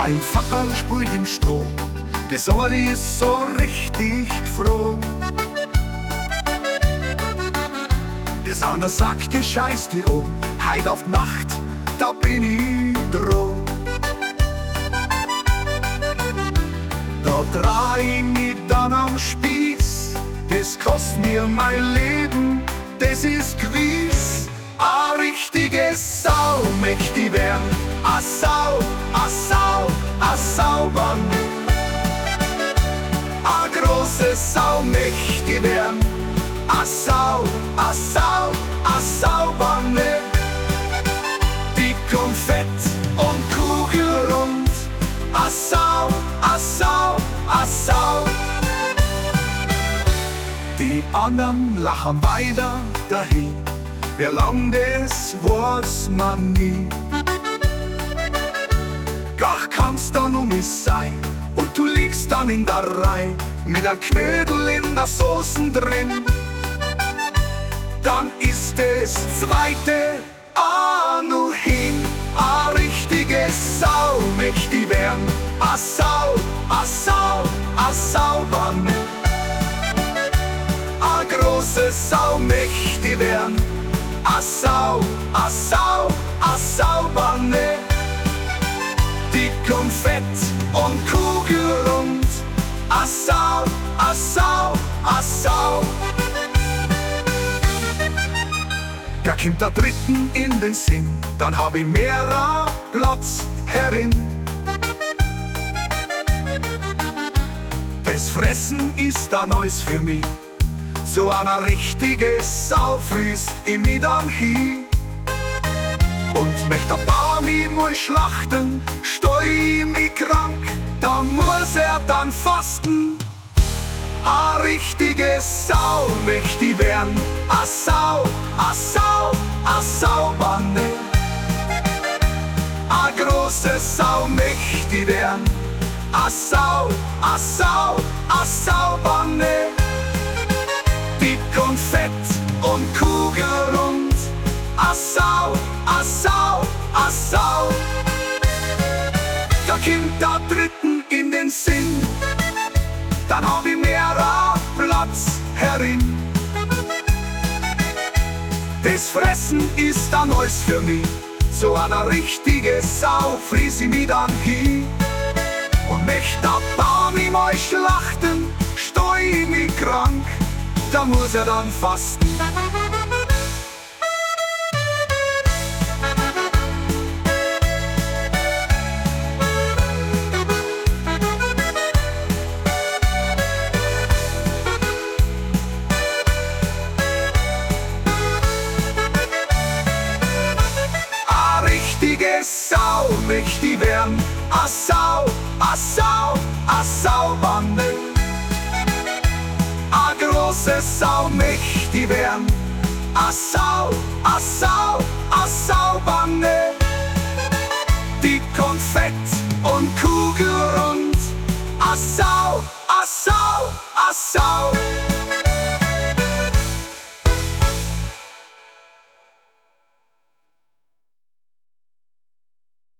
Ein Fackel sprüht im Stroh, der Sommer ist so richtig froh. Der Sander sagt, ihr scheißt die um, heut auf Nacht, da bin ich droh. Da dreh ich mich dann am Spieß, das kostet mir mein Leben, das ist gewiss. A richtige Sau möcht ich werden, a Sau, a Sau, a Saubann. A große Sau möcht ich werden, a Sau, a Sau, a Saubanne. Dick und fett und kugelrund, a Sau, a Sau, a Sau. Die anderen lachen weiter dahin, wer lang das weiß man nie. Gach kann's dann um mich sein, und du liegst dann in der Reihe mit a Knödel in der Soßen drin. Dann ist es zweite nur hin, a richtige Sau möcht ich werden, a Sau, a Sau, a Saubanne. A große Sau möcht ich werden, a Sau, a Sau, a Saubanne. Dick und fett und kugelrund, a Sau, a Sau, a Sau. Da kommt der Dritten in den Sinn, dann hab ich mehr Platz herin. Das Fressen ist da Neues für mich, so eine richtige Sau frisst ich mich dann hin. Und möcht der Bauer mich mal schlachten, steu ich mich krank, dann muss er dann fasten. A richtige Sau möcht ich werden, a Sau, a Sau, a Saubanne. A große Sau möcht ich werden, a Sau, a Sau, a Saubanne. Dick und fett und kugelrund, a Sau, a Sau, a Sau. Da kommt der Dritten in den Sinn, dann hab ich mehr Platz herin. Das Fressen ist dann alles für mich, so eine richtige Sau friss ich mich dann hin. Und möcht der Bauer mich mal schlachten, steu ich mich krank, da muss er dann fasten. Richtige Sau möcht ich werden, a Sau, a Sau, a Saubanne. A große Sau möcht ich werden, a Sau, a Sau, a Saubanne. Dick und fett und kugelrund, a Sau, a Sau, a Sau.